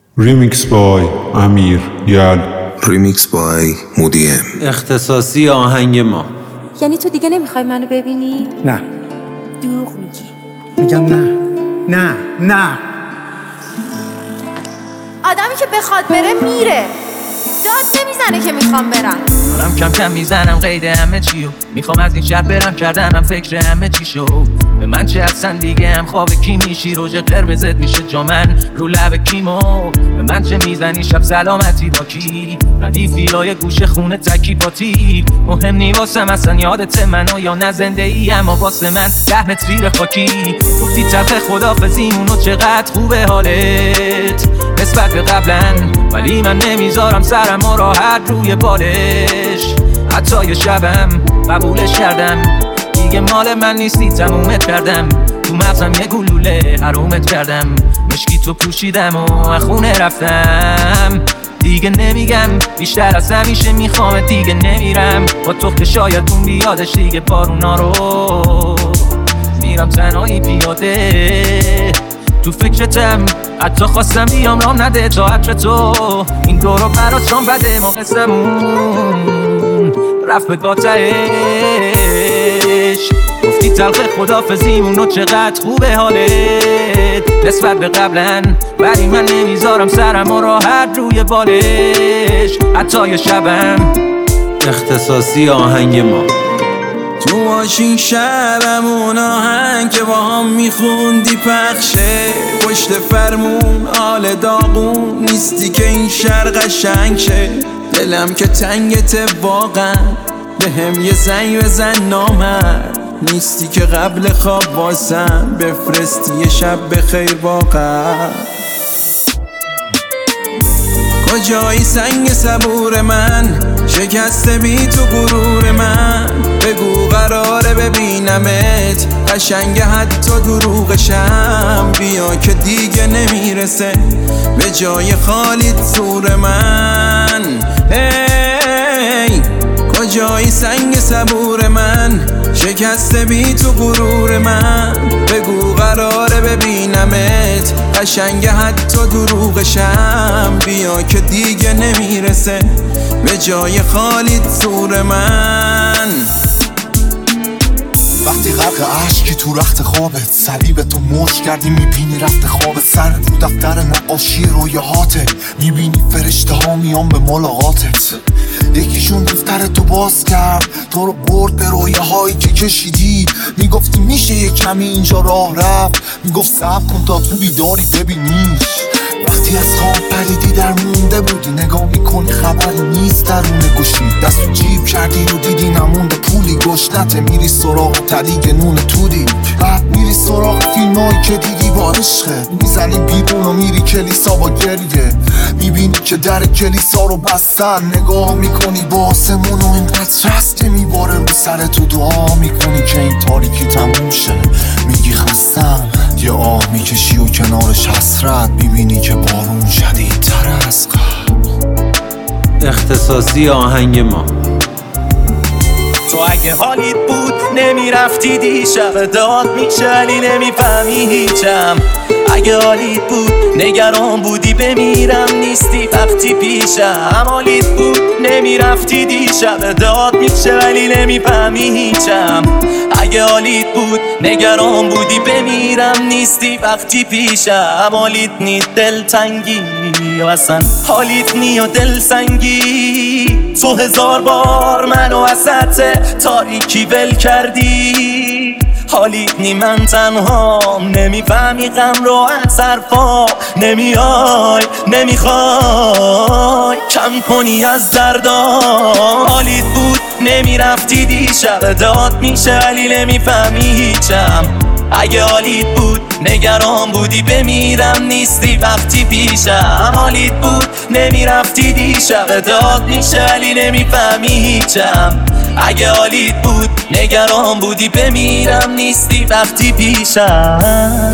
ریمیکس بای امیر یل. ریمیکس بای مودیم. اختصاصی آهنگ ما. یعنی تو دیگه نمیخوای منو ببینی؟ نه. دروغ میگی. میگم نه. آدمی که بخواد بره میره. داد نمیزنه که میخوام برم. دارم کم کم میزنم قید همه چیو. میخوام از این شهر برم، کردنم فکر همه چی شو. به من چه اصلا دیگه هم خواب کی میشی، روژ قرمزت میشه جامن رو لب کیمو. به من چه میزنی شب سلامتی با کی، ردیفیای گوشه خونه تکی پاتی. مهم نی واسم اصلا یادت منو یا نه زنده ای، اما واسه من 10 متر زیر خاکی. گفتی طرف خدافظیمونو چقدر خوبه حالت نسبت به قبلن، ولی من نمیذارم سرم و راحت روی بالش. حتی یه شبم قبولش کردم، دیگه مال من نیستی تمومت کردم. تو مغزم یه گلوله حرومت کردم، مشکی تو پوشیدم و خونه رفتم. دیگه نمیگم بیشتر از همیشه میخوام، دیگه نمیرم با تو که شاید اون بیادش دیگه بارونا رو. میرم تنهایی پیاده تو فکرتم، حتی خواستم بیام رام نده تا عطر تو. این دورو برات چون بده ما قسمون رفت به گاتهش. گفتی تلخ خدافظیمونو چقدر خوبه حالت نسبت به قبلن، ولی من نمیذارم سرم و راحت روی بالش. حتی یه شبم. اختصاصی آهنگ ما. تو ماشین شبمون آهنگ که با هم میخوندی پخشه، پشت فرمون آل داغون نیستی که این شهر قشنگ شه. دلم که تنگته واقعا، به هم یه زنگ بزن نامرد. نیستی که قبل خواب واسم بفرستی یه شب بخیر واقعا. کجایی سنگ صبور من، شکسته بی تو غرور من. بگو قراره ببینمت قشنگ حتی دروغشم. بیا که دیگه نمیرسه به جای خالیت زور من. هی کجایی سنگ صبور من، شکسته بی تو غرور من. بگو قراره ببینمت قشنگ حتی دروغشم. بیا که دیگه نمیرسه به جای خالیت زور من. وقتی غرق عشقی تو رخت خوابت، صلیب تو موج کردی میبینی رفت خوابت. سرت رو دفتر نقاشی رویاهاته، میبینی فرشته ها میان به ملاقاتت. یکیشون دفتر تو باز کرد، تو رو برد به رویاهایی که کشیدی. میگفتی میشه یه کمی اینجا راه رفت، میگفت صبر کن تا تو بیداری ببینیش. وقتی از خواب پریدی در مونده بودی، نگاه میکنی خبری نیست درون گوشی. دست تو جیب کردی و دیدی نمونده پولی، گشنته میری سراغ تلیگ نون تودی. بعد میری سراغ فیلمایی که دیدی با عشقت، میزنی بیرون و میری کلیسا با گریه. میبینی که در کلیسا رو بستن، نگاه میکنی با آسمون و اینقدر رسته میباره رو سر تو. دعا میکنی که این تاریکی تموم شه، میگی خستم. یه آه میکشی و کنارش حسرت، میبینی که بارون شدیدتر از قبل. اختصاصی آهنگ ما. تو اگه حالیت بود نمیرفتی دیشب، داد میشلی نمیفهمی هیچم. اگه حالیت بود نگران بودی بمیرم نیستی وقتی پیشم. حالیت بود نمیرفتی دیشب، داد میشلی نمیفهمی هیچم. اگه حالیت بود نگران بودی بمیرم نیستی وقتی پیشم. حالیت نی دلتنگی و اصلا حالیت نی و دلسنگی. تو 1000 بار منو وسط تاریکی ول کردی. حالیت نی من تنهام، نمیفهمی غم رو از حرفام. نمیای نمیخوای کم کنی از دردام. حالیت بود نمیرفتی دیشب، داد میشه ولی نمیفهمی هیچم. اگه حالیت بود نگران بودی بمیرم نیستی وقتی پیشم. حالیت بود نمیرفتی دیشب، داد میشه ولی نمیفهمی هیچم. اگه حالیت بود نگران بودی بمیرم نیستی وقتی پیشم.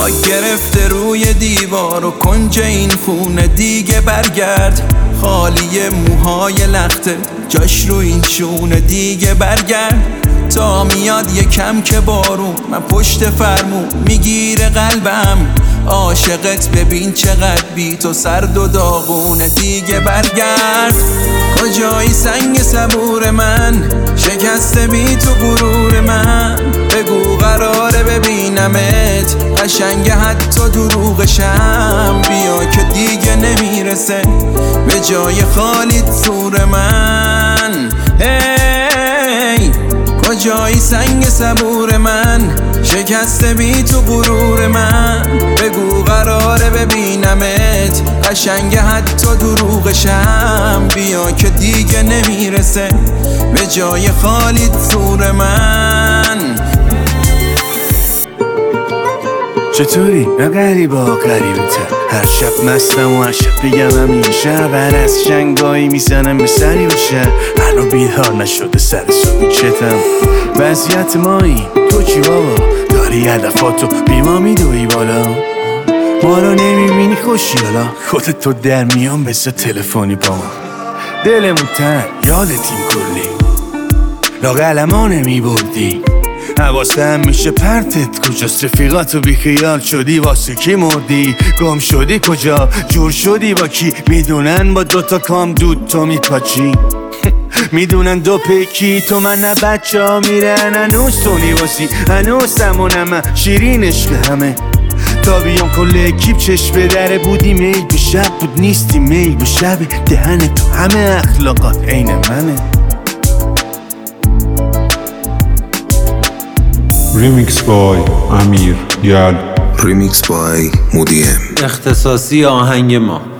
لاک گرفته روی دیوار و کنج این خونه دیگه برگرد خالی موهای لخته جاش رو این شونه دیگه برگرد تا میاد یکم که بارون من پشت فرمون میگیره قلبم عاشقت ببین چقدر بی تو سرد و داغونه دیگه برگرد کجایی سنگ صبور من شکسته بی تو غرور من بگو قراره ببینمت قشنگ حتی دروغشم بیا که دیگه نمیرسه به جای خالیت زور من هی کجایی سنگ صبور من شکسته بی تو غرور من بگو قراره ببینمت قشنگ حتی دروغشم بیا که دیگه نمیرسه به جای خالیت زور من چطوری؟ نه غریبا غریبتر هر شب مستم و هر شب بگم همیشه هر از شنگایی میزنم به سری بشه هنو بیدار نشده سر صبحی چتم وضعیت مایی تو چی بابا؟ داری هدفاتو بی ما میدوی بالا ما رو نمیبینی خوشیالا خودت تو در میان بسه تلفنی با ما دلمون تن یادت این کلی لاغلما نمیبردی حواسم میشه پرتت کجاست رفیقاتو بیخیال شدی واسه کی مردی گم شدی کجا جور شدی با کی میدونن با دوتا کام دود تو میپاچی میدونن دو پیکی تو من نه بچه ها میرن هنوز تو نیواسی هنوز سمونم شیرین عشق همه تا بیام کل اکیب چشم به دره بودی میل به شب بود نیستی میل به شب دهن تو همه اخلاقات عین منه Remix by امیر یال Remix by مودی ام اختصاصی آهنگ ما